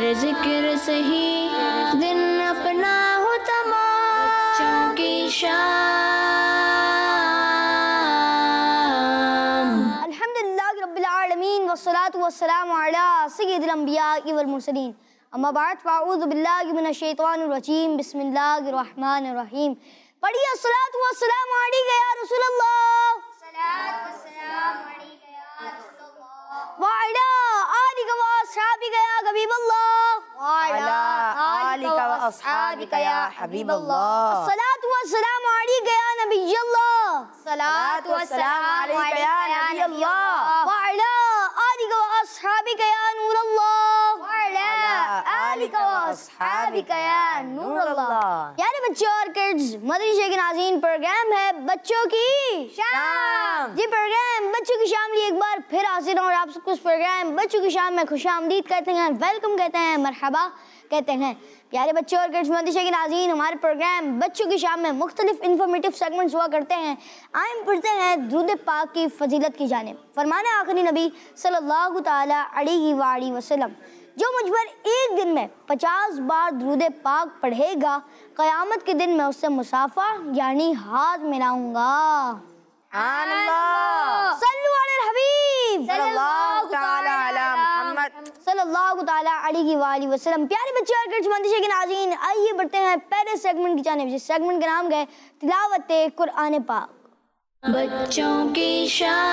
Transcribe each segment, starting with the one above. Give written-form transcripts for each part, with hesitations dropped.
जिक्र से ही दिन अपना हो तमाम, बच्चों की शाम। अल्हम्दुलिल्लाह रब्बिल आलमीन वस्सलातु वस्सलामु अला सय्यिदिल अंबिया वल मुरसलीन, अम्मा बाद फ़अऊज़ु बिल्लाहि मिनश शैतानिर रजीम, बिस्मिल्लाहिर रहमानिर रहीम। पढ़िए अस्सलातु वस्सलामु अलैका या रसूलल्लाह, सलात वस्सलाम अलैका या रसूलल्लाह, व अला आलिका व अस्हाबिका या हबीबल्लाह, व अला आलिका व अस्हाबिका या हबीबल्लाह। अस्सलातु वस्सलामु अलैका या नबियल्लाह, सलातु वस्सलामु अलैका या नबियल्लाह, व अला आलिका व अस्हाबिका या नूरल्लाह, व अला आलिका व अस्हाबिका या नूरल्लाह। यारे बच्चों और किड्स, मदरसे के नाज़रीन, प्रोग्राम है बच्चों की शाम। जी प्रोग्राम बच्चों की शाम लिए एक बार फिर हाजिर हूँ और आप सबको इस प्रोग्राम बच्चों की शाम में खुशामदीद कहते हैं, वेलकम कहते हैं, मरहबा कहते हैं। प्यारे बच्चों और किड्स, मदरसे के नाज़रीन, हमारे प्रोग्राम बच्चों की शाम में मुख्तलिफ इन्फॉर्मेटिव सेगमेंट्स हुआ करते हैं। आइए पढ़ते हैं दुरूद पाक की फजीलत की जानिब। फरमाने आखिरी नबी सल्लल्लाहु ताला अलैहि वसल्लम, जो मुझ पर एक दिन में 50 बार दुरूद पाक पढ़ेगा, क़यामत के दिन मैं उससे मुसाफा यानी हाथ मिलाऊंगा। सल्लु अलल हबीब सल्लल्लाहु ताला अलैहि वसल्लम। प्यारे बच्चे और किड्स, मदरसे के नाज़रीन, आइए बढ़ते हैं पहले सेगमेंट की जानिब, जिस सेगमेंट का नाम है तिलावत कुरान पाक। बच्चों की शाम।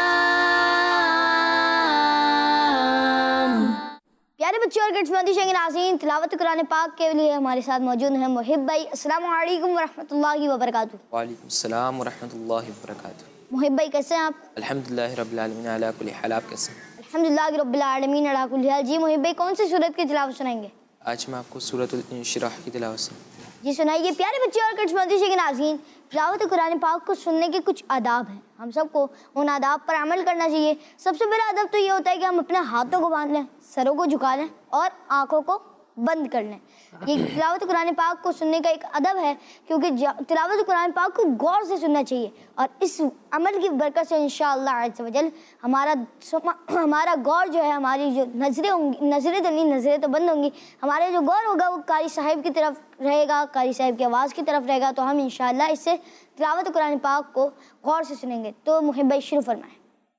प्यारे बच्चों और किड्स, मदरसे के नाज़रीन, तिलावत कुरान पाक के लिए हमारे साथ मौजूद हैं मुहिब भाई। अस्सलामु अलैकुम वरहमतुल्लाहि वबरकातुहू। वालेकुम सलाम वरहमतुल्लाहि वबरकातुहू। मुहिब भाई कैसे हैं आप? अल्हम्दुलिल्लाह रब्बिल आलमीन अला कुल्ली हाल। आप कैसे हैं? अल्हम्दुलिल्लाह रब्बिल आलमीन अला कुल्ली हाल। जी मुहिब भाई, कौन सी सूरत की तिलावत सुनाएंगे? आज मैं आपको सूरतुल इंशिराह की तिलावत से। जी सुनाइए। प्यारे बच्चे और किड्स, मदरसे के नाज़रीन, तिलावत कुरान पाक को सुनने के कुछ आदाब हैं। हम सबको उन आदाब पर अमल करना चाहिए। सबसे पहला अदब तो ये होता है कि हम अपने हाथों को बांध लें, सरों को झुका लें और आँखों को बंद कर लें। ये तिलावत कुरान पाक को सुनने का एक अदब है, क्योंकि तिलावत कुरान पाक को गौर से सुनना चाहिए और इस अमल की बरकत से इंशाअल्लाह अज़्ज़ वजल हमारा गौर जो है, हमारी जो नज़रें होंगी, नज़रें तो नहीं, नज़रें तो बंद होंगी, हमारा जो गौर होगा वो कारी साहिब की तरफ रहेगा, कारी साहिब की आवाज़ की तरफ रहेगा। तो हम इंशाअल्लाह इससे तिलावत कुरान पाक को गौर से सुनेंगे। तो मुहिब भाई शुरू फरमाएं।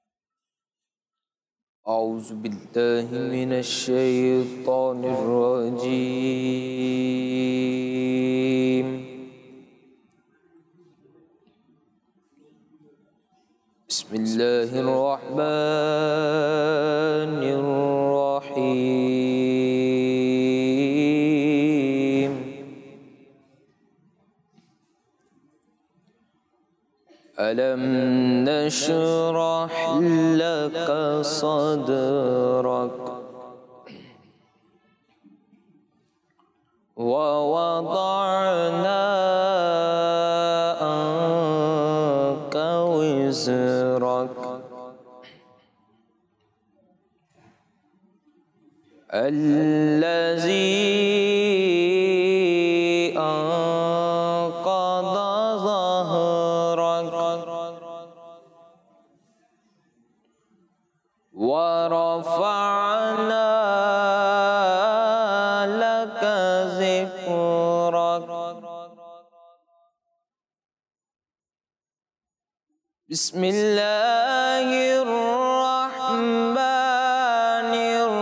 औज़ु बिल्लाहि मिनश शैतानिर रजीम। बिस्मिल्लाहिर रहमानिर रहीम। अलम नशरह लक सदरक व वदअना अन्क विज़रक अल्लज़ी अन्क़ज़ ज़हरक वरफ़अना लक ज़िक्रक। बिस्मिल्लाहिर रहमानिर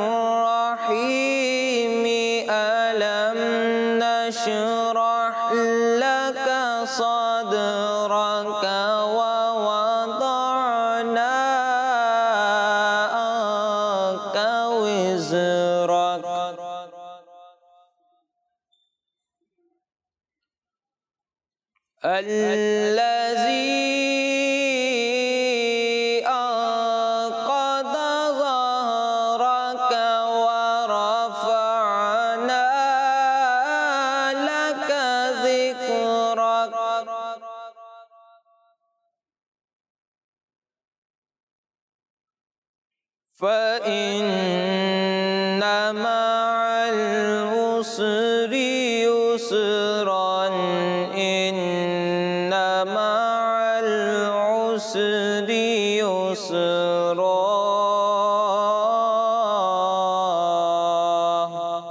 रहीम। अलम नशरह लक सदरक व वदअना अन्क विज़रक अल्लज़ी अन्क़ज़ ज़हरक वरफ़अना लक ज़िक्रक। फ़इन्न मअल उसरि युसरन, इन्न मअल उसरि युसरा।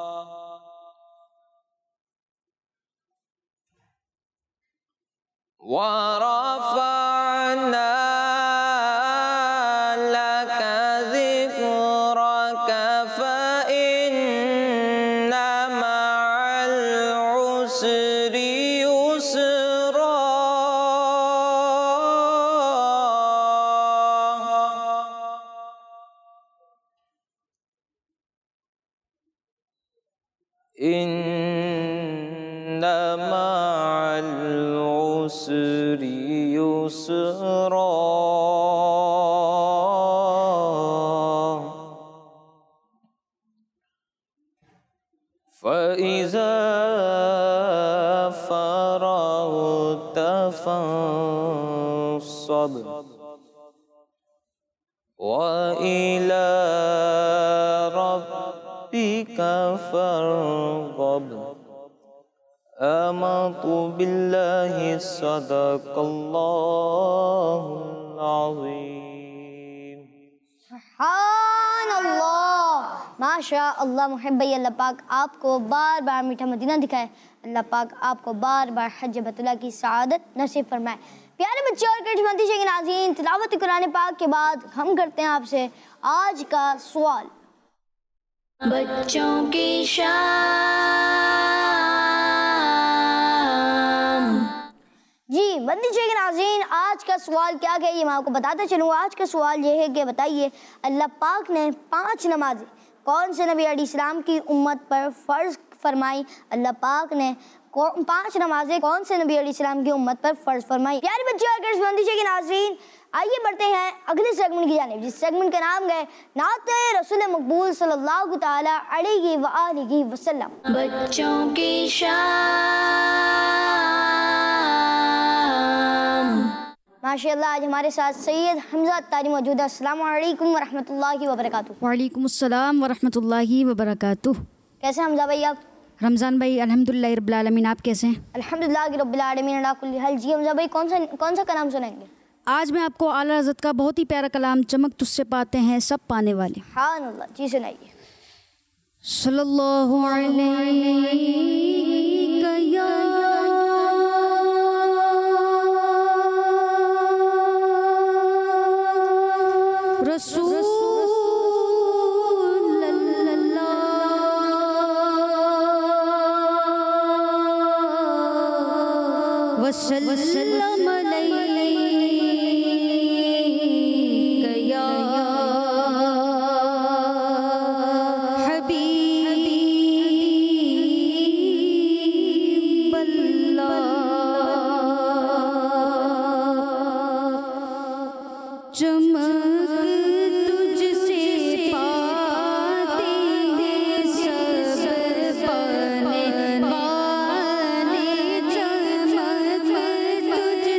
ورفعنا لك ذكرك فإن مع العسر يسرا إن مع العسر يسرا فإذا فرغت فانصب وإلى ربك فارغب آمنت بالله صدق الله العظيम सुभान अल्लाह, माशा अल्लाह। मुहब्बत अल्लाह पाक आपको बार बार मीठा मदीना दिखाए, अल्लाह पाक आपको बार बार हज बैतुल्लाह की सआदत नसीब फरमाए। प्यारे बच्चे और करिश्मती शेख नाज़रीन, तिलावत कुरान पाक के बाद हम करते हैं आपसे आज का सवाल। बच्चों की शाम। जी बंदी शेख नाज़रीन, आज का सवाल क्या है ये मैं आपको बताता चलूँ। आज का सवाल ये है कि बताइए अल्लाह पाक ने 5 नमाजें कौन से नबी अलैहिस्सलाम की उम्मत पर फ़र्ज़ फरमाई? अल्लाह पाक ने 5 नमाजें कौन से नबी अलैहिस्सलाम की उम्मत पर फ़र्ज़ फरमाई? प्यारे बच्चे और करिश्मती शेख नाज़रीन, आइए बढ़ते हैं अगले सेगमेंट की जानिब, जिस सेगमेंट का नाम है नाते रसूल मकबूल सल्लल्लाहु ताला अलैहि व आलिहि वसल्लम। बच्चों की शाम। माशाअल्लाह आज हमारे साथ सैयद हमजा अत्तारी मौजूद है। अस्सलामु अलैकुम व रहमतुल्लाहि व बरकातुहू। वालेकुम अस्सलाम व रहमतुल्लाहि व बरकातुहू। कैसे हमजा भाई आप? रमज़ान भाई अल्हम्दुलिल्लाह रब्बिल आलमीन, आप कैसे हैं? अल्हम्दुलिल्लाह रब्बिल आलमीन अला कुल्ली हाल। जी हमजा भाई कौन सा कलाम सुनाएंगे? आज मैं आपको आला हज़रत का बहुत ही प्यारा कलाम चमक तुझसे पाते हैं सब पाने वाले। सुभान अल्लाह, जी सुनाइए। सल्लल्लाहु अलैहि या रसूल अल्लाह वसल्लम अलैका या हबीब अल्लाह। चमक तुझसे पाते हैं सब पाने वाले, चमक तुझसे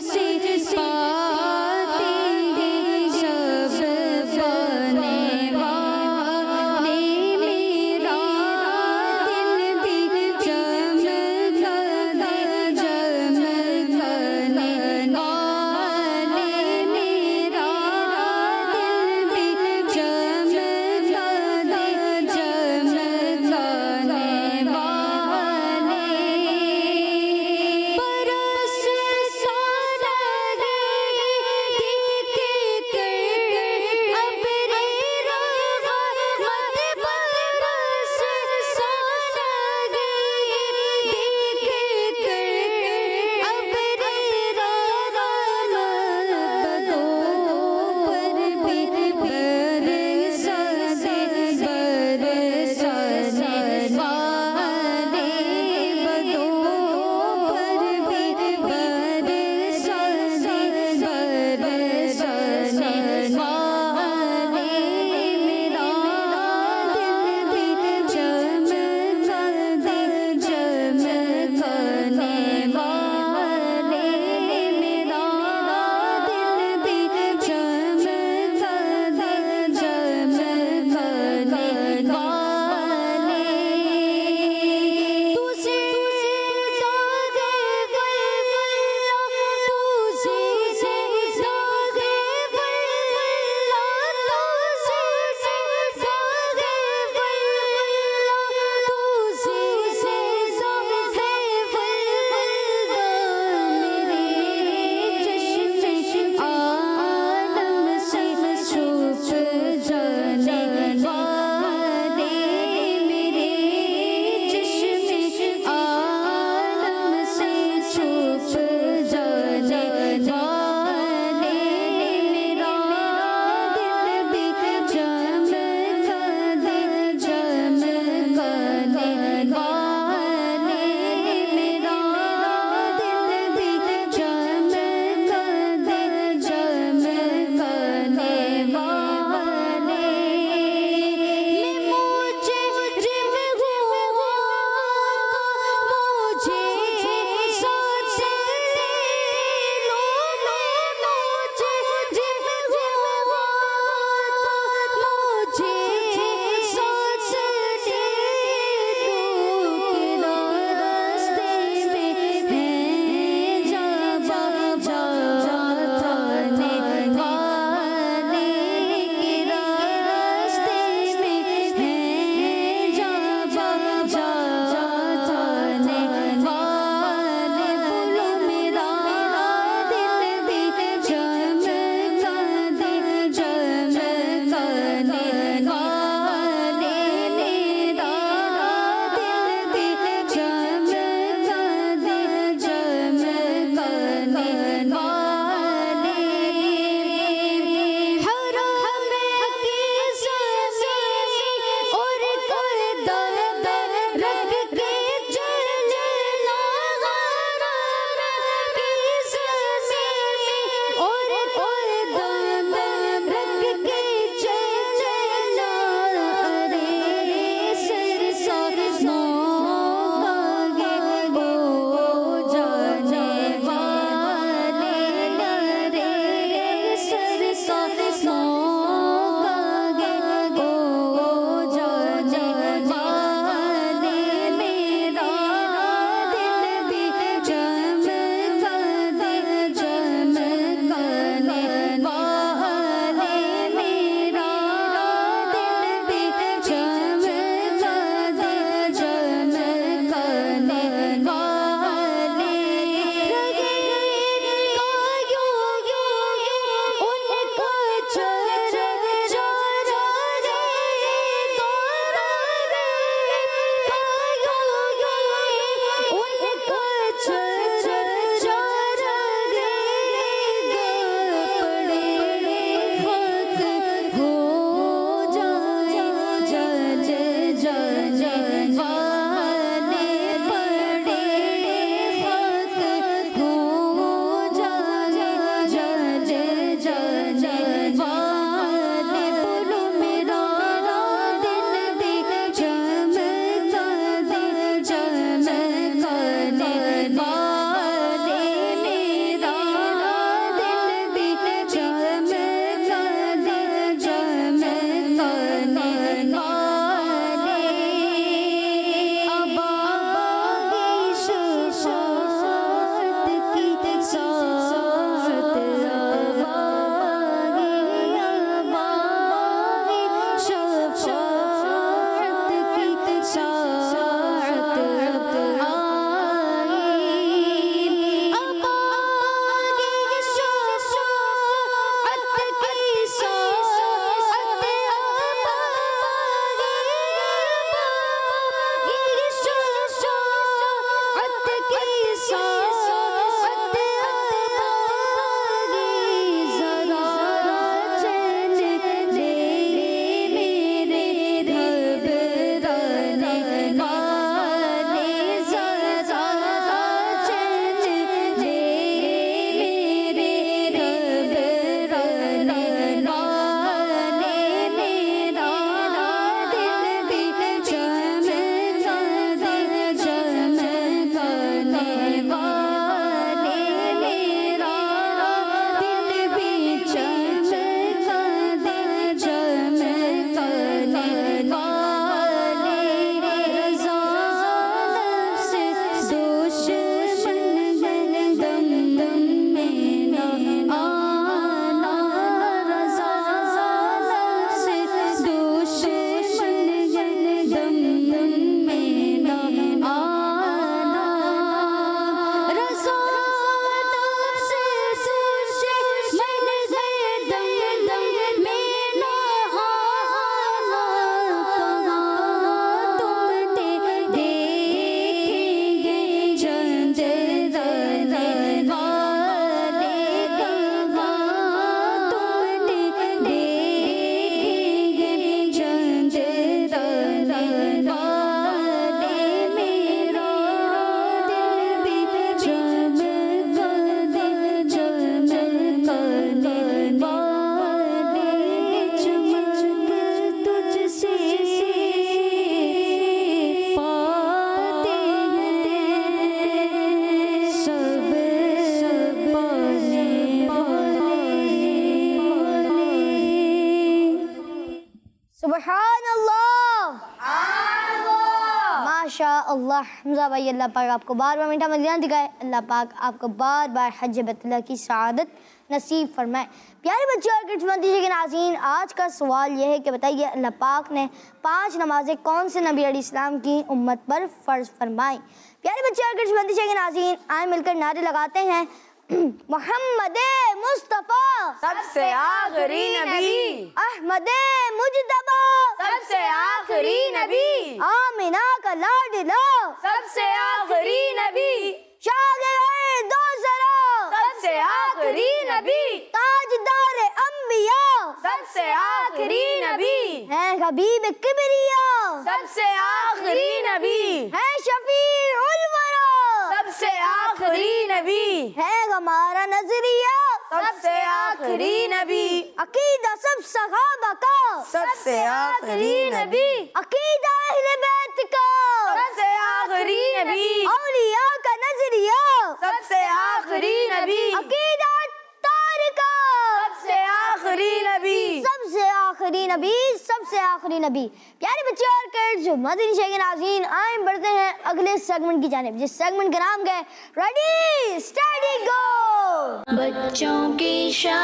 माशा अल्लाह। हमजा भाई, अल्लाह पाक आपको बार बार मीठा मदीना दिखाए, अल्लाह पाक आपको बार बार हज बैतुल्लाह की सआदत नसीब फरमाए। प्यारे बच्चों और किड्स के नाज़रीन, आज का सवाल यह है कि बताइए अल्लाह पाक ने 5 नमाजें कौन से नबी अलैहिस्सलाम की उम्मत पर फ़र्ज़ फरमाई। प्यारे बच्चों और किड्स के नाज़रीन, आए मिलकर नारे लगाते हैं, मोहम्मदे मुस्तफ़ा सबसे आखिरी नबी, अहमदे मुजतबा सबसे आखिरी नबी, आमिना का लाडला सबसे आखिरी नबी, शागिर दो जरा सबसे आखिरी नबी, ताजदार अंबिया सबसे आखिरी नबी, है हबीब किबरिया सबसे आखिरी नबी, है शफीर उल वरा सबसे आखिरी नबी, है हमारा नजरिया सबसे आखिरी नबी, अकीदा सब सहाबा का सबसे आखिरी नबी, अकीदा अहले बैत का सबसे आखिरी नबी, औलिया का नजरिया सबसे आखिरी नबी, अकीदा तारिका सबसे आखिरी नबी, सबसे आखिरी नबी, सबसे आखिरी नबी। प्यारे बच्चे और किड्स मदनी शे के नाज़रीन, आए बढ़ते हैं अगले सेगमेंट की जानिब, जिस सेगमेंट का नाम है रेडी स्टडी गो। बच्चों की शाम।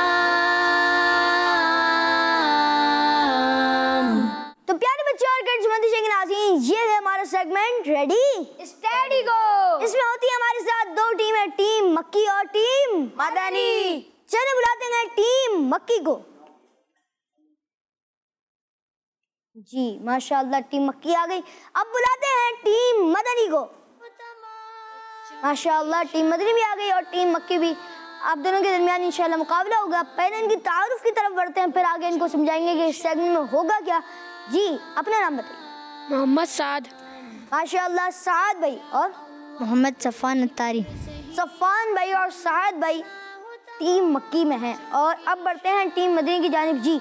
तो प्यारे बच्चे और किड्स मदनी शे के नाज़रीन, ये है हमारा सेगमेंट रेडी स्टडी गो। इसमें होती है हमारे साथ 2 टीमें, टीम मक्की और टीम मदनी। चलिए बुलाते हैं टीम मक्की को। जी माशाअल्लाह, टीम मक्की आ गई। अब बुलाते हैं टीम मदनी को। माशाअल्लाह, टीम मदनी भी आ गई और टीम मक्की भी। आप दोनों के दरमियान इंशाल्लाह मुकाबला होगा। पहले इनकी तारुफ की तरफ बढ़ते हैं, फिर आगे इनको समझाएंगे कि इस सेगमेंट में होगा क्या। जी अपना नाम बताइए। मोहम्मद साद। माशाअल्लाह, साद भाई और मोहम्मद सफ़ान अत्तारी। सफ़ान भाई और साद भाई टीम मक्की में हैं। और अब बढ़ते हैं टीम मदनी की जानिब। जी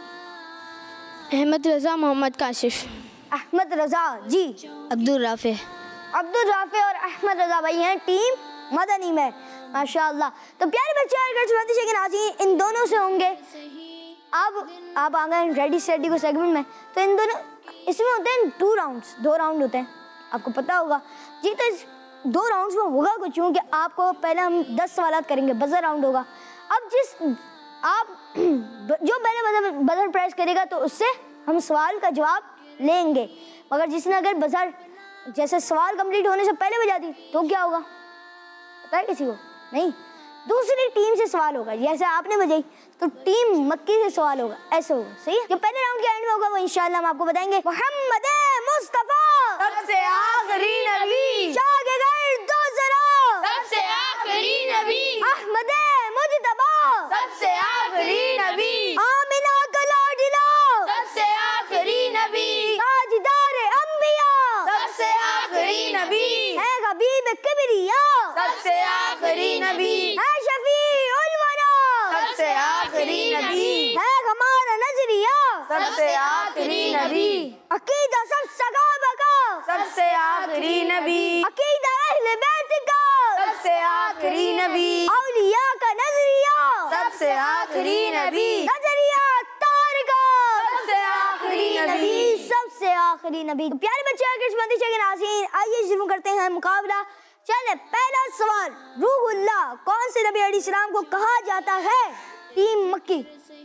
अहमद रज़ा मोहम्मद काशिफ। अहमद रज़ा जी। अब्दुल राफ़े। अब्दुल राफ़े और अहमद रज़ा भाई हैं टीम मदनी में। माशाअल्लाह। तो प्यारे बच्चे के नाज़रीन, इन दोनों से होंगे। अब आप आ गए रेडी स्टडी को सेगमेंट में। तो इन दोनों इसमें होते हैं 2 राउंड्स, 2 राउंड होते हैं, आपको पता होगा जी। तो इस 2 राउंड्स में होगा कुछ यूँ कि आपको पहले हम 10 सवाल करेंगे, बजर राउंड होगा। अब आप जो पहले बजर प्रेस करेगा तो उससे हम सवाल का जवाब लेंगे, मगर जिसने अगर बजर जैसे सवाल कंप्लीट होने से पहले बजा दी तो क्या होगा पता है किसी को? नहीं, दूसरी टीम से सवाल होगा। जैसे आपने बजाई तो टीम मक्की से सवाल होगा, ऐसे होगा। सही है। जो पहले राउंड के एंड में होगा वो इंशाल्लाह हम आपको बताएंगे। मोहम्मद मुस्तफा सबसे आखिरी नबी, शागिर दो जरा सबसे आखिरी नबी, अहमद मुजतबा सबसे आखिरी नबी, आमिना का लाडला सबसे आखिरी नबी, ताजदार अंबिया सबसे आखिरी नबी, है हबीब किबरिया सबसे आखिरी नबी, है शफी उल वरा सबसे आखिरी नबी, है हमारा नजरिया सबसे आखिरी नबी, अकीदा सब सहाबा का सबसे आखिरी नबी, अकीदा अहले बैत का सबसे आखिरी नबी, औलिया का नजरिया सबसे आखिरी नबी, नजरिया तारिका सबसे आखिरी नबी। सबसे आखिरी नबी। तो प्यारे बच्चे के नाज़रीन, आइए शुरू करते हैं मुकाबला। चले, पहला सवाल, रूहुल्लाह कौन से नबी अलैहिस्सलाम को कहा जाता है? टीम मक्की।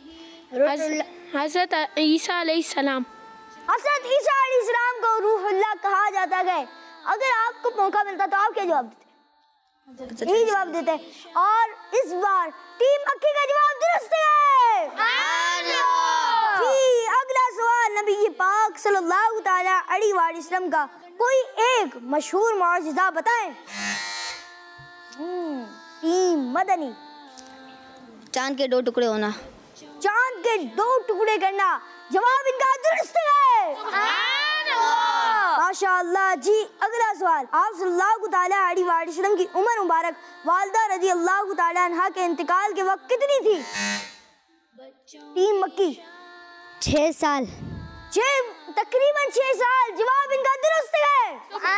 हज़रत ईसा अलैहिस्सलाम। हज़रत ईसा अलैहिस्सलाम को रूहुल्लाह कहा जाता है। अगर आपको मौका मिलता तो आप क्या जवाब देते? यही जवाब देते। और इस बार टीम मक्की का जवाब दुरुस्त है। जी, अगला सवाल, नबी पाक सल्लल्लाहु ताला अलैहि वसल्लम का कोई एक मशहूर मौजज़ा बताएं। टीम मदनी। चांद के 2 टुकड़े होना। चांद के 2 टुकड़े करना, जवाब इनका दुरुस्त है। माशाअल्लाह। जी, अगला सवाल, आप सल्लल्लाहु ताला अलैहि वसल्लम की उम्र मुबारक वालिदा रज़ी अल्लाह ताला अन्हा के इंतकाल के वक्त कितनी थी? टीम मक्की। 6 साल। तकरीबन 6 साल। जवाब इनका दुरुस्त है।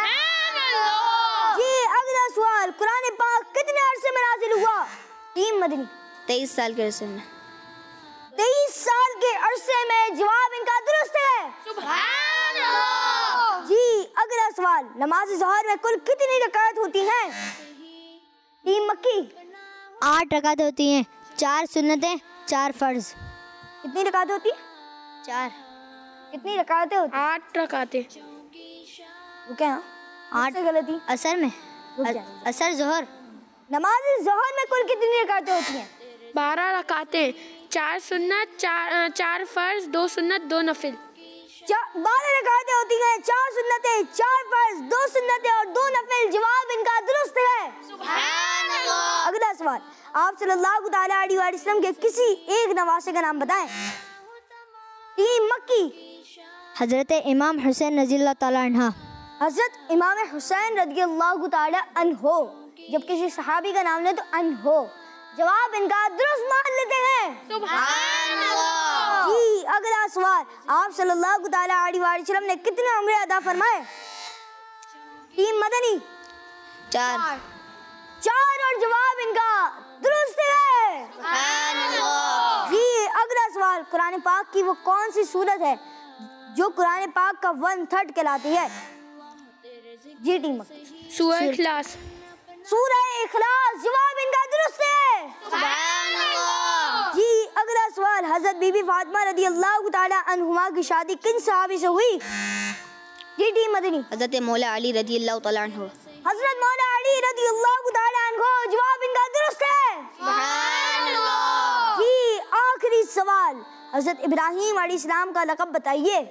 जी, अगला सवाल, कुरान पाक कितने अरसे में नाज़िल हुआ? टीम मदनी। 23 साल के अरसे में। 23 साल के अरसे में। जवाब इनका दुरुस्त है। जी, अगला सवाल, नमाज ज़ोहर में कुल कितनी रकात होती हैं? टीम मक्की। 8 रकातें होती हैं, 4 सुन्नतें 4 फर्ज। कितनी रकात होती है? 4। कितनी रकातें होती? 8 रकातें। रुके हैं 8 गलती। असर में, असर जोहर। नमाज ज़ोहर में कुल कितनी रकातें होती हैं? 12 रकातें, 4 सुन्नत, 4 फर्ज, 2 सुन्नत 2 नफिल। 12 रकातें होती हैं, 4 सुन्नतें, 4 फर्ज, 2 सुन्नतें और 2 नफिल। जवाब इनका दुरुस्त है। सुभान अल्लाह। अगला सवाल, आप सल्लल्लाहु तआला अलैहि वसल्लम के किसी एक नवासे का नाम बताएं। टीम मक्की। हजरत इमाम हुसैन रज़ियल्लाहु ताला अन्हा। हजरत इमाम हुसैन रज़ियल्लाहु ताला अन्हो। जब किसी सहाबी का नाम ले तो अन्हो। जवाब इनका दुरुस्त मान लेते हैं। सुभान अल्लाह। जी, अगला सवाल, आप सल्लल्लाहु तआला अलैहि वसल्लम ने कितने उम्र अदा फरमाए? टीम मदनी। 4 और जवाब इनका दुरुस्त है। सुभान अल्लाह। जी, अगला सवाल, कुरान पाक की वो कौन सी सूरत है जो कुरान पाक का 1/3 कहलाती है? जी टीम। सूरह इखलास। सूरह इखलास। जवाब इनका दुरुस्त है। सुभान अल्लाह। जी, अगला सवाल, हजरत बीबी फातिमा रज़ियल्लाहु ताला अन्हुमा की शादी किन सहाबी से हुई? जी टीम मदनी। हजरत मौला अली रज़ियल्लाहु ताला अन्हु। हजरत मौला अली रज़ियल्लाहु ताला अन्हु। जवाब इनका दुरुस्त है। सुभान अल्लाह। जी, आखिरी सवाल, हजरत इब्राहीम अलैहिस्सलाम का लक़ब बताइए।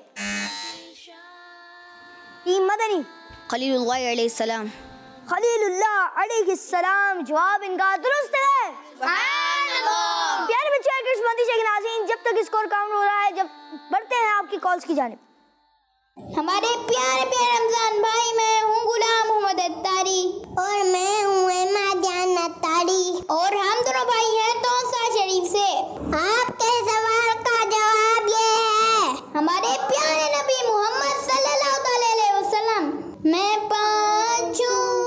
टीम मदनी। खलीलुल्लाह अलैहिस्सलाम। खलीलुल्लाह अलैहिस्सलाम। जवाब इनका दुरुस्त है। सुभान अल्लाह। प्यारे बच्चे, किस्मती शेख नाज़रीन, जब तक स्कोर काउंट हो रहा है, जब बढ़ते हैं आपकी कॉल्स की जानिब। हमारे प्यारे प्यारे रमजान भाई, मैं हूँ गुलाम मोहम्मद अत्तारी और मैं हूँ एमादियान अत्तारी और हम दोनों भाई हैं तौसा शरीफ से। आपके सवाल का जवाब ये है, हमारे प्यारे नबी मोहम्मद सल्लल्लाहु अलैहि वसल्लम मैं 5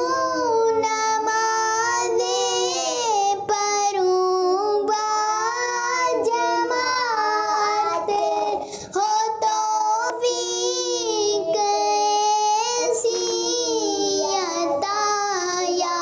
नमाज़ें पढ़ूं बाजमात, हो तौफीक ऐसी अता या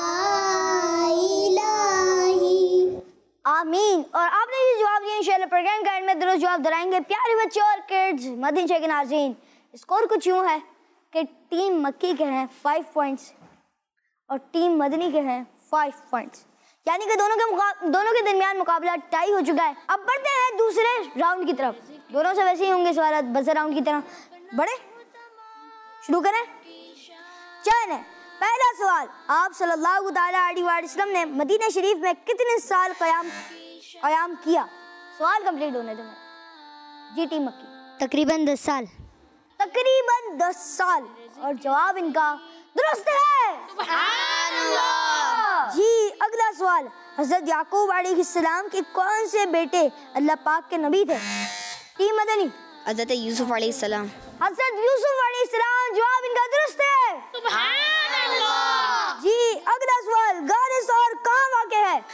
इलाही। आमीन। और आपने ये जवाब दिया, इंशाअल्लाह प्रोग्राम का एंड में दुरुस्त जवाब दिलाएंगे। प्यारे बच्चे और किड्स, मदनी शेख नाज़रीन, स्कोर कुछ यूँ है कि टीम मक्की के हैं 5 पॉइंट्स और टीम मदनी के हैं 5 पॉइंट्स, यानी कि दोनों के दरमियान मुकाबला टाई हो चुका है। अब बढ़ते हैं दूसरे राउंड की तरफ। दोनों से वैसे ही होंगे सवाल बजर राउंड की तरह। बढ़े, शुरू करें। चलें, पहला सवाल, आप सल्लल्लाहु तआला अलैहि वसल्लम ने मदीना शरीफ में कितने साल क़याम किया? सवाल कंप्लीट होने दो। जी टीम मक्की। तकरीबन 10 साल। तकरीबन 10 साल और जवाब इनका दुरुस्त है। सुभान अल्लाह। जी, अगला सवाल, हजरत याकूब अलैहिस्सलाम के कौन से बेटे अल्लाह पाक के नबी थे? टीम मदनी। हजरत यूसुफ अलैहिस्सलाम। हजरत यूसुफ अलैहिस्सलाम। जवाब इनका दुरुस्त है। सुभान अल्लाह। जी, अगला सवाल, गारे सौर कहाँ वाक़ है?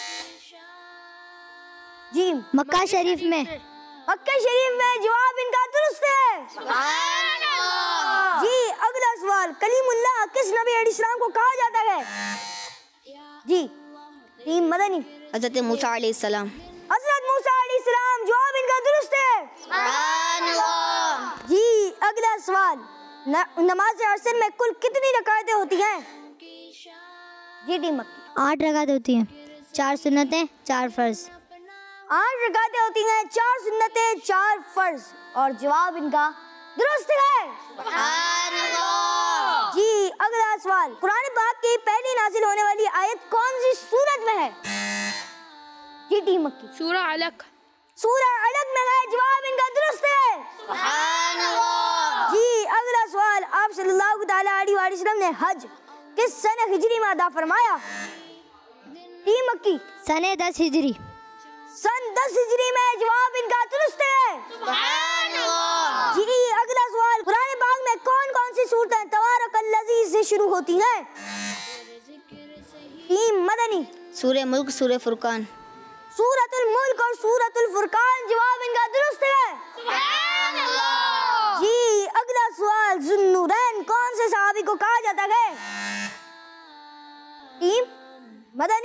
जी मक्का शरीफ में। मक्का शरीफ में। जवाब इनका दुरुस्त है। सुभान अल्लाह। जी, अगला सवाल, कलीमुल्लाह किस नबी अलैहिस्सलाम को कहा जाता है? जी टीम मदनी। हजरत मूसा अलैहिस्सलाम। हजरत मूसा अलैहिस्सलाम। जवाब इनका दुरुस्त है। सुभान अल्लाह। जी, अगला सवाल, नमाज असर में कुल कितनी रकातें होती हैं? जी टीम मक्की। 8 रकात होती हैं, 4 सुन्नतें 4 फर्ज। 8 रकातें होती हैं, 4 सुन्नतें 4 फर्ज और जवाब इनका दुरुस्त है। सुभान अल्लाह। जी, अगला सवाल, कुरान पाक की पहली नाजिल होने वाली आयत कौन सी सूरत में है? जी टीम मक्की। सूरह अलक। सूरह अलक में है। जवाब इनका दुरुस्त है। सुभान अल्लाह। जी, अगला सवाल, आप सल्लल्लाहु तआला अलैहि वसल्लम ने हज किस सन हिजरी में अदा फरमाया? टीम मक्की। सन 10 हिजरी। सन 10 हिजरी में। जवाब इनका दुरुस्त है। सुभान अल्लाह। जी, अगला सवाल, कुरान पाक में कौन कौन सी सूरतें तबारकल्लज़ी से शुरू होती हैं? टीम मदनी। सूरह मुल्क, सूरह फुरकान। सूरतुल मुल्क और सूरतुल फुरकान। जवाब इनका दुरुस्त है। सुभान अल्लाह। जी, अगला सवाल, ज़ुन्नूरैन कौन से सहाबी को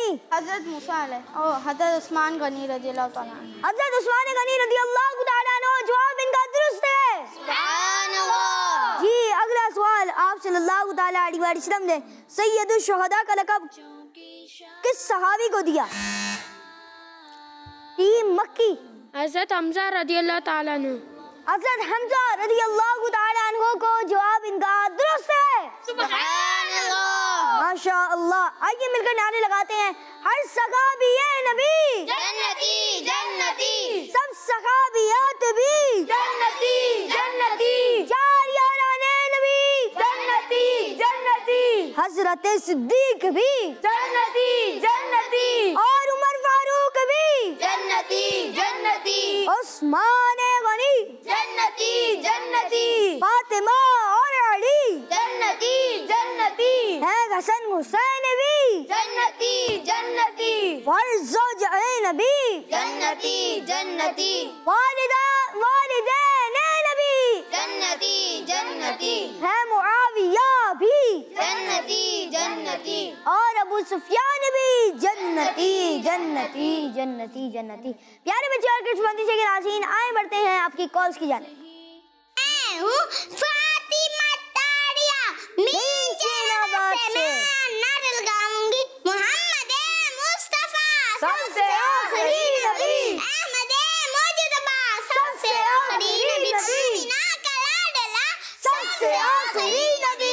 हजरत मूसा और हजरत उस्मान गनी रजी अल्लाह ताला अन्हु। हजरत उस्मान गनी रजी अल्लाह ताला अन्हु, जवाब इनका दुरुस्त है। सुभान अल्लाह। जी अगला सवाल, आप सल्लल्लाहु ताला अलैहि वसल्लम ने सैयदुश शुहदा का लक़ब किस सहाबी को दिया? टीम मक्की हजरत हमजा रदी अल्लाह ताला अन्हु। हजरत हमजा रदी अल्लाह ताला अन्हु को जवाब इनका दुरुस्त है। सुभान अल्लाह। माशा अल्लाह। आइए मिलकर नारे लगाते हैं, हर सहाबी ये नबी जन्नती जन्नती, सब सहाबियात भी जन्नती जन्नती चार याराने नबी जन्नती जन्नती हजरत सिद्दीक भी जन्नती जन्नती और उमर फारूक भी जन्नती जन्नती, उस्मान गनी जन्नती जन्नती, फातिमा और अली जन्नती जन्नती, है हसन हुसैन भी जन्नती जन्नती, फर्जो नबी जन्नती जन्नती, वालिदा वालिदैन नबी जन्नती जन्नती, है मुआविया भी जन्नती जन्नती, और अबू सुफियान भी जन्नती जन्नती जन्नती जन्नती। प्यारे बच्चे और किस्मती के नाज़रीन, आए बढ़ते हैं आपकी कॉल्स की जाने। मैं हूँ फातिमा तारिया, नीचे नवाब से नारे लगाऊंगी मोहम्मद मुस्तफा सबसे आखिरी नबी, अहमद मुजतबा सबसे आखिरी नबी, आमिना का लाडला सबसे आखिरी नबी,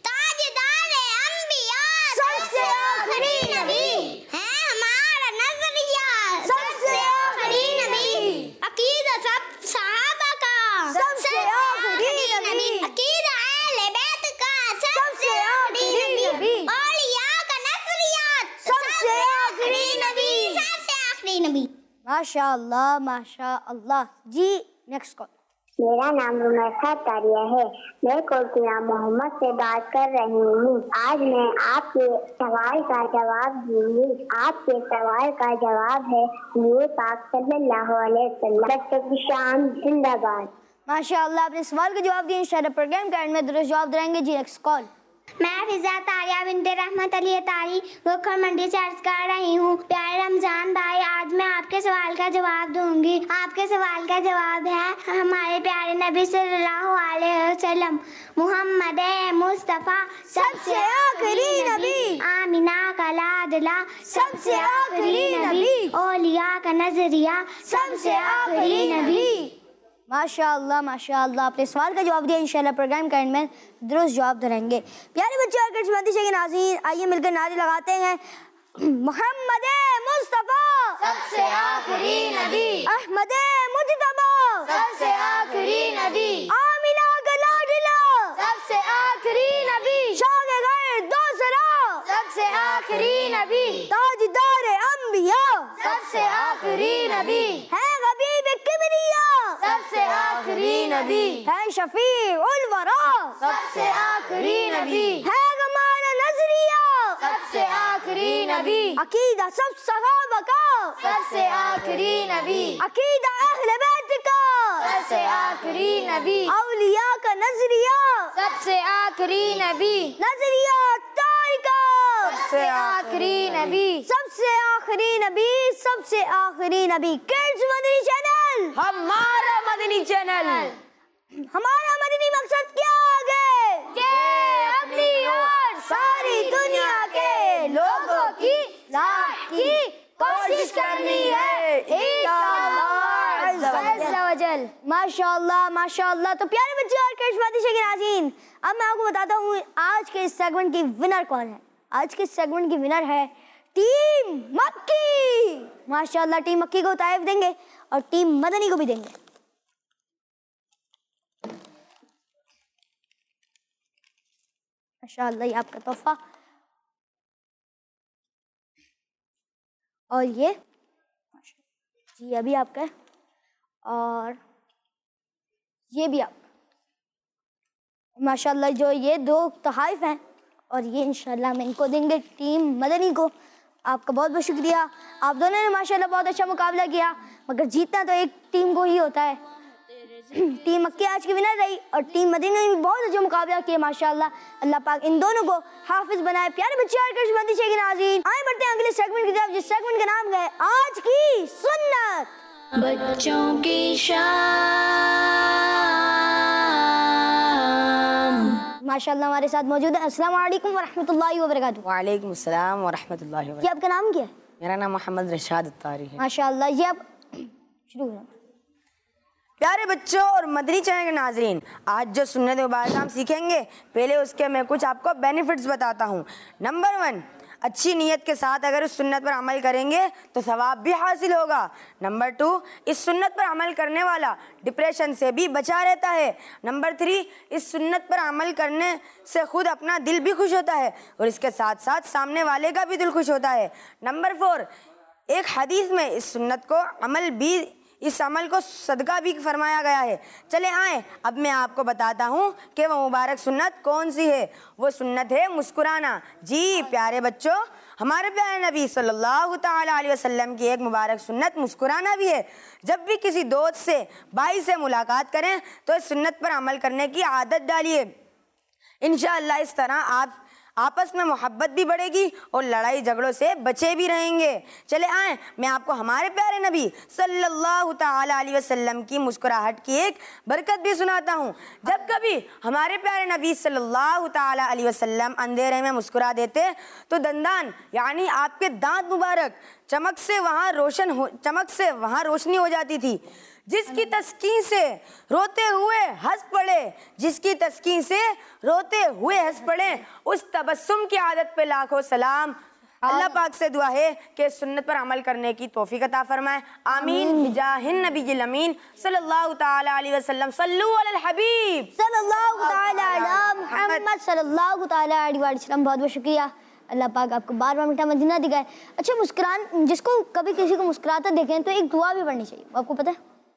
ताजदार अंबिया सबसे आखिरी नबी, है हमारा नजरिया सबसे आखिरी नबी, अकीदा सब सहाबा का सबसे आखिरी नबी, अकीदा अहले बैत का सबसे आखिरी नबी, औलिया का नजरियात सबसे आखिरी नबी, सबसे आखिरी नबी। माशा अल्लाह माशा अल्लाह। जी नेक्स्ट कॉल। मेरा नाम रुमैसा तारिया है। मैं कोकिला मोहम्मद से बात कर रही हूँ। आज मैं आपके सवाल का जवाब दूंगी। आपके सवाल का जवाब है नूर पाक सल्लल्लाहु अलैहि वसल्लम। बच्चों की शान जिंदाबाद। माशा अल्लाह, आपने सवाल का जवाब दिया। इंशाअल्लाह प्रोग्राम के एंड में दुरुस्त जवाब देंगे। जी नेक्स्ट कॉल। मैं फिजा तारिया बिनते रहमत अली तारी गोखर मंडी से अर्ज कर रही हूँ। प्यारे रमजान भाई, आज मैं आपके सवाल का जवाब दूंगी। आपके सवाल का जवाब है हमारे प्यारे नबी सल्लल्लाहु अलैहि वसल्लम मोहम्मद मुस्तफा सबसे आखिरी नबी, आमिना का लाडला सबसे आखिरी नबी, औलिया का नजरिया सबसे आखिरी नबी। माशा अल्लाह माशा अल्लाह, आपने सवाल का जवाब दिया। इंशाल्लाह प्रोग्राम के एंड में दुरुस्त जवाब देंगे। प्यारे बच्चे और किस्मती के नाज़रीन, आइए मिलकर नारे लगाते हैं, मोहम्मद मुस्तफा सबसे आखिरी नबी, अहमद मुजतबा सबसे आखिरी नबी, आमिना का लाडला सबसे आखिरी नबी, शागिर्द दोसरा सबसे आखिरी नबी, ताजदार अंबिया सबसे आखिरी नबी, है हबीब किबरिया सबसे आखिरी नबी, है शफी उल वरा सबसे आखिरी नबी, है हमारा नजरिया सबसे आखिरी नबी, अकीदा सब सहाबा का सबसे आखिरी नबी, अकीदा अहले बैत का सबसे आखिरी नबी, औलिया का नजरिया सबसे आखिरी नबी, नजरिया तारिका सबसे आखिरी नबी, सबसे आखिरी नबी, सबसे आखिरी नबी। किड्स मदनी चैनल, हमारा मदनी चैनल, हमारा मदनी मकसद क्या आगे के अपनी और सारी दुनिया के लोगों की लाह की कोशिश करनी है इंशाअल्लाह। माशाअल्लाह माशाअल्लाह। तो प्यारे बच्चे और किस्मती के नाज़रीन, अब मैं आपको बताता हूँ आज के इस सेगमेंट की विनर कौन है। आज के सेगमेंट की विनर है टीम मक्की। माशाअल्लाह, टीम मक्की को तारीफ देंगे और टीम मदनी को भी देंगे। माशाअल्लाह, ये आपका तोहफा और ये जी अभी आपका है और ये भी आपका। माशाअल्लाह, जो ये दो तोहफे हैं और ये इंशाअल्लाह हम इनको देंगे टीम मदनी को। आपका बहुत बहुत शुक्रिया। आप दोनों ने माशाअल्लाह बहुत अच्छा मुकाबला किया, मगर जीतना तो एक टीम को ही होता है। टीम मक्की आज की विनर रही और टीम मदीना ने भी बहुत अच्छा मुकाबला किया माशाल्लाह। अल्लाह पाक इन दोनों को हाफिज बनाए। प्यारे बच्चे और करिश्मती शेख नाज़रीन, आए बढ़ते हैं अगले सेगमेंट की तरफ, जिस सेगमेंट का नाम है आज की सुन्नत। बच्चों की शाम। माशाल्लाह हमारे साथ मौजूद है। अस्सलाम वालेकुम व रहमतुल्लाहि व बरकातुहू। वालेकुम अस्सलाम व रहमतुल्लाहि व ये आपका नाम क्या है? मेरा नाम मोहम्मद रशाद अत्तारी है। माशाल्लाह। ये आप शुरू करें। प्यारे बच्चों और मदनी चैनल के नाजरीन, आज जो सुन्नत मुबारक हम सीखेंगे, पहले उसके मैं कुछ आपको बेनिफिट्स बताता हूँ। नंबर 1, अच्छी नीयत के साथ अगर उस सुन्नत पर अमल करेंगे तो सवाब भी हासिल होगा। नंबर 2, इस सुन्नत पर अमल करने वाला डिप्रेशन से भी बचा रहता है। नंबर 3, इस सुन्नत पर अमल करने से खुद अपना दिल भी खुश होता है और इसके साथ साथ सामने वाले का भी दिल खुश होता है। नंबर 4, एक हदीस में इस अमल को सदका भी फरमाया गया है। चले आए, अब मैं आपको बताता हूँ कि वो मुबारक सुन्नत कौन सी है। वो सुन्नत है मुस्कुराना। जी प्यारे बच्चों, हमारे प्यारे नबी सल्लल्लाहु ताला अलैहि वसल्लम की एक मुबारक सुन्नत मुस्कुराना भी है। जब भी किसी दोस्त से भाई से मुलाकात करें तो इस सुन्नत पर अमल करने की आदत डालिए। इंशाअल्लाह इस तरह आप आपस में मोहब्बत भी बढ़ेगी और लड़ाई झगड़ों से बचे भी रहेंगे। चले आए, मैं आपको हमारे प्यारे नबी सल्लल्लाहु ताला अलैहि वसल्लम की मुस्कुराहट की एक बरकत भी सुनाता हूँ। जब कभी हमारे प्यारे नबी सल्लल्लाहु ताला अलैहि वसल्लम अंधेरे में मुस्कुरा देते तो दंदान यानी आपके दांत मुबारक चमक से वहाँ रोशनी हो जाती थी। जिसकी तस्कीन से रोते हुए हंस पड़े उस तबस्सुम की आदत पे लाखों सलाम। अल्लाह पाक से दुआ है कि सुन्नत पर अमल करने की तौफीक अता फरमाए। आमीन बिजाहिन नबील अमीन सल्लल्लाहु ताला अलैहि वसल्लम। सल्लु अलल हबीब सल्लल्लाहु ताला अला मुहम्मद सल्लल्लाहु ताला अलैहि वसल्लम। बहुत बहुत शुक्रिया। अल्लाह पाक आपको बार बार मीठा मदीना दिखाए। अच्छा, मुस्कुरान जिसको कभी किसी को मुस्कुराता देखें तो एक दुआ भी पढ़नी चाहिए, आपको पता है?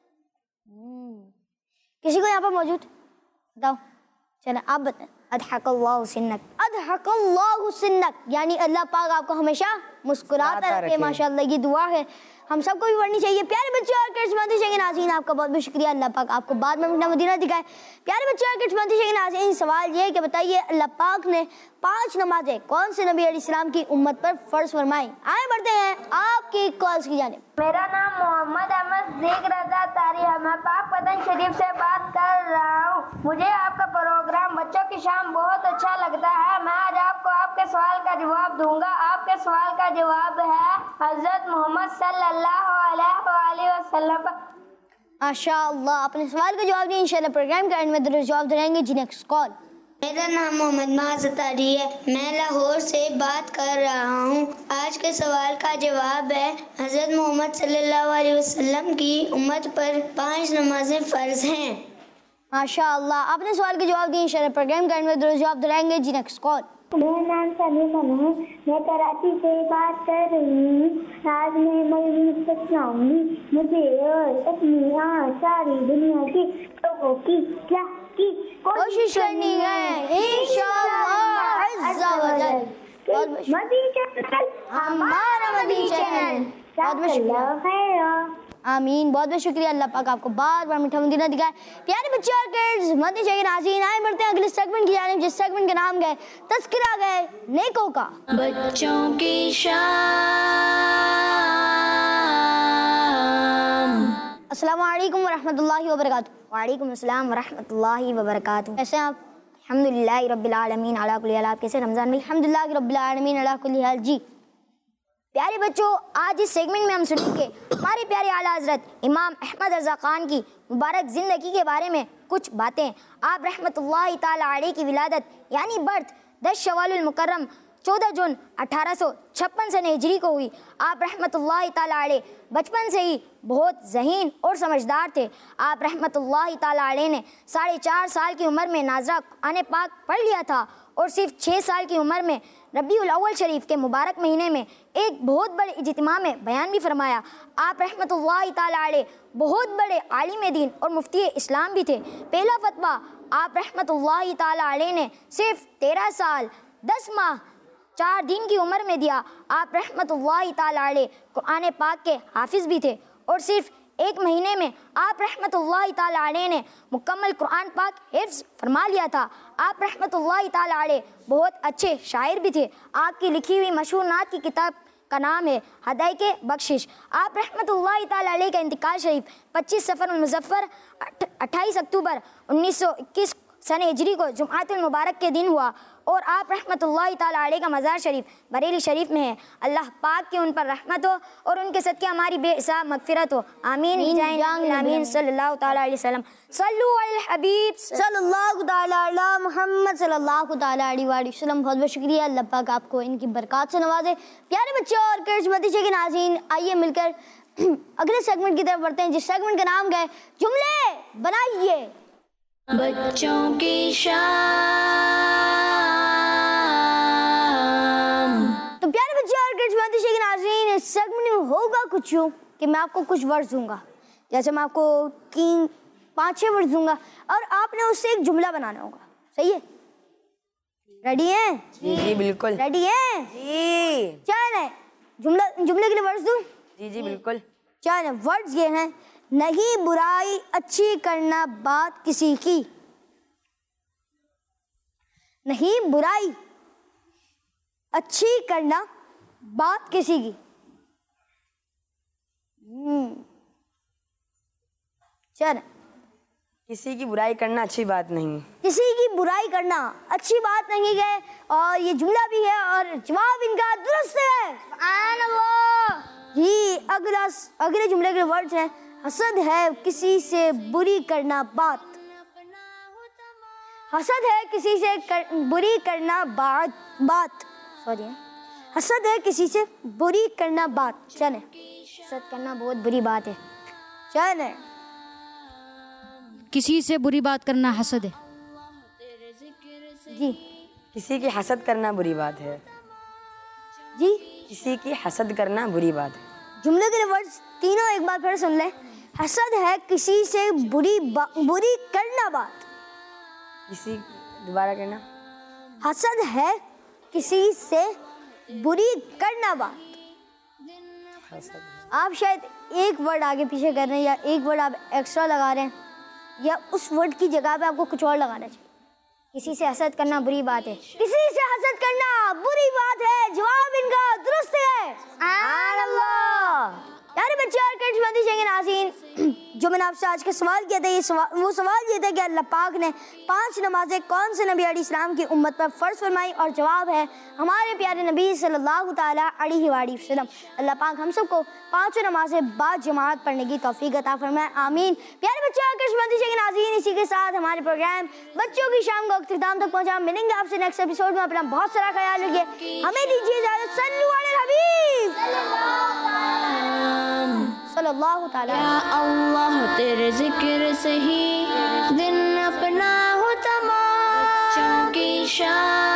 किसी को यहाँ पर मौजूद बताओ, चलो आप बताएं। अदहकल्लाहु सिन्नक यानी अल्लाह पाक आपको हमेशा मुस्कुराता रखे। माशाअल्लाह ये दुआ है, हम सबको भी पढ़नी चाहिए। प्यारे बच्चे और करिश्मती शेख नाज़रीन, आपका बहुत बहुत शुक्रिया। अल्लाह पाक आपको बाद में मीठा मदीना दिखाए। प्यारे बच्चे और करिश्मती शेख नाज़रीन, सवाल ये है कि बताइए अल्लाह पाक ने 5 नमाजें कौन से नबी अलैहिस्सलाम की उम्मत पर फर्ज फरमाई? आए बढ़ते हैं आपकी कॉल्स की जानिब। मेरा नाम मोहम्मद अहमद ज़ेक रज़ा तारी है। मैं पाक पतन शरीफ से बात कर रहा हूँ। मुझे आपका प्रोग्राम बच्चों की शाम बहुत अच्छा लगता है। मैं आज आपको आपके सवाल का जवाब दूंगा। आपके सवाल का जवाब है हज़रत मोहम्मद सल्लल्लाहु अलैहि वसल्लम। माशाअल्लाह, अपने सवाल का जवाब दिया। इंशाअल्लाह प्रोग्राम के एंड में दुरुस्त जवाब दिलाएंगे। जी नेक्स्ट कॉल। मेरा नाम मोहम्मद माज़ अतारी है। मैं लाहौर से बात कर रहा हूँ। आज के सवाल का जवाब है हज़रत मोहम्मद सल्लल्लाहु अलैहि वसल्लम की उम्मत पर 5 नमाजें फ़र्ज हैं। माशाअल्लाह, आपने सवाल के जवाब दिए। इंशाअल्लाह प्रोग्राम के एंड में दुरुस्त जवाब दिलाएंगे। जी नेक्स्ट कॉल। मेरा नाम सलीमा है। मैं कराची से बात कर रही हूँ। आज मैं मौजूद बताऊंगी मुझे और अपनी सारी दुनिया के लोगों की कोशिश करनी है इंशाअल्लाह अज़्ज़ा व जल। मदनी चैनल हमारा मदनी चैनल। बहुत बहुत शुक्रिया। आमीन, बहुत बहुत शुक्रिया। अल्लाह पाक आपको बार बार मीठा मदीना दिखाए। प्यारे बच्चे और किड्स, मदनी चैनल नाज़रीन, आए बढ़ते हैं अगले सेगमेंट की जानिब, जिस सेगमेंट का नाम है तज़किरा गए नेकों का। बच्चों की शाम। अस्सलामु अलैकुम व रहमतुल्लाहि व बरकातुहू। वालेकुम अस्सलाम व रहमतुल्लाहि व बरकातुहू। कैसे हैं आप? अल्हम्दुलिल्लाह रब्बिल आलमीन अला कुल्ली हाल। आप कैसे रमज़ान भाई? अल्हम्दुलिल्लाह रब्बिल आलमीन अला कुल्ली हाल। जी प्यारे बच्चों, आज इस सेगमेंट में हम सुनेंगे हमारे प्यारे आला हज़रत इमाम अहमद रज़ा ख़ान की मुबारक ज़िंदगी के बारे में कुछ बातें। आप रहमतुल्लाहि ताला अलैह की विलादत यानी बर्थ 10 शवालुल मुकर्रम 14 जून 1856 सन हिजरी को हुई। आप रहमतुल्लाहि ताला अलैह बचपन से ही बहुत ज़हीन और समझदार थे। आप रहमतुल्लाहि ताला अलैह ने 4.5 साल की उम्र में नाज़रा कुरान पाक पढ़ लिया था और सिर्फ 6 साल की उम्र में रबीउल अव्वल शरीफ के मुबारक महीने में एक बहुत बड़े इज्तिमा में बयान भी फरमाया। आप रहमतुल्लाहि ताला अलैह बहुत बड़े आलिम दीन और मुफ्ती इस्लाम भी थे। पहला फतवा आप रहमतुल्लाहि ताला अलैह ने सिर्फ 13 साल 10 माह 4 दिन की उम्र में दिया। आप रहमतुल्लाहि ताला अलैह कुरान पाक के हाफिज़ भी थे और सिर्फ 1 महीने में आप रहमतुल्लाहि ताला अलैह ने मुकम्मल कुरान पाक हिफ्ज़ फरमा लिया था। आप रहमतुल्लाहि ताला अलैह बहुत अच्छे शायर भी थे। आपकी लिखी हुई मशहूर नात की किताब का नाम है हदायके बख्शिश। आप रहमतुल्लाहि ताला अलैह का इंतकाल शरीफ 25 सफ़र मुज़फ़्फ़र 28 अक्टूबर 1921 सन हिजरी को जुम्आतुल मुबारक के दिन हुआ और आप रहमतुल्लाहि ताला अलैह का मज़ार शरीफ बरेली शरीफ में है। अल्लाह पाक की उन पर रहमत हो और उनके सदक़े हमारी बेहिसाब मग़फ़िरत हो। आमीन आमीन सल्लल्लाहु ताला अलैहि वसल्लम। सल्लु अलल हबीब सल्लल्लाहु ताला अला मुहम्मद सल्लल्लाहु ताला अलैहि वसल्लम। बहुत बहुत शुक्रिया, अल्लाह पाक आपको इनकी बरकत से नवाजे। प्यारे बच्चों और करिश्मती के नाज़रीन, आइए मिलकर अगले सेगमेंट की तरफ बढ़ते हैं, जिस सेगमेंट का नाम है जुमले बनाइए। बच्चों की शाम। तो प्यारे बच्चों और करिश्मती के नाज़रीन, इस सेगमेंट में होगा कुछ यूँ कि मैं आपको कुछ वर्ड्स दूंगा, जैसे मैं आपको 3-5-6 वर्ड्स दूंगा और आपने उससे एक जुमला बनाना होगा। सही है? रेडी हैं? जी बिल्कुल। रेडी हैं? जी। चलें, जुमले के लिए वर्ड्स दूं? जी बिल्कुल। चलें, वर्ड्स ये हैं, नहीं बुराई अच्छी करना बात किसी की। नहीं बुराई अच्छी करना बात किसी की। चल, किसी की बुराई करना अच्छी बात नहीं। किसी की बुराई करना अच्छी बात नहीं है और ये जुमला भी है और जवाब इनका दुरुस्त है। सुभान अल्लाह। जी, अगले जुमले के वर्ड्स हैं, हसद है किसी से बुरी करना बात। हसद है किसी से बुरी करना बात सॉरी, हसद है किसी से बुरी करना बात। चले, हसद करना बहुत बुरी बात है। चले, किसी से बुरी बात करना हसद है। जी, किसी की हसद करना बुरी बात है। जी, किसी की हसद करना बुरी बात है। जुमले के वर्ड्स तीनों एक बार फिर सुन लें। हसद है किसी से बुरी करना बात। किसी दोबारा करना। हसद है किसी से बुरी करना बात। आप शायद एक वर्ड आगे पीछे कर रहे हैं या एक वर्ड आप एक्स्ट्रा लगा रहे हैं या उस वर्ड की जगह पे आपको कुछ और लगाना चाहिए। किसी से हसद करना बुरी बात है। किसी से हसद करना बुरी बात है। जवाब इनका दुरुस्त है। सुभान अल्लाह। यार बच्चे और करिश्मती के नाज़रीन, जो मैंने आपसे आज का सवाल किया था, वो सवाल ये था कि अल्लाह पाक ने 5 नमाजें कौन से नबी अलैहिस्सलाम की उम्मत पर फ़र्ज़ फरमाई, और जवाब है हमारे प्यारे नबी सल्लल्लाहु ताला अलैहि वसल्लम। अल्लाह पाक हम सबको 5 नमाजें बाद जमात पढ़ने की तौफीक अता फरमाए, आमीन। प्यारे बच्चे और करिश्मती के नाज़रीन, इसी के साथ हमारे प्रोग्राम बच्चों की शाम को अख्तिताम तक पहुँचा। मिलेंगे आपसे नेक्स्ट एपिसोड में। अपना बहुत सारा ख्याल रखिए। हमें दीजिए इजाज़त। सल्लु अलल हबीब सल्लल्लाहु ताला। या अल्लाह तेरे जिक्र से ही दिन अपना हो तमाम। बच्चों की शाम।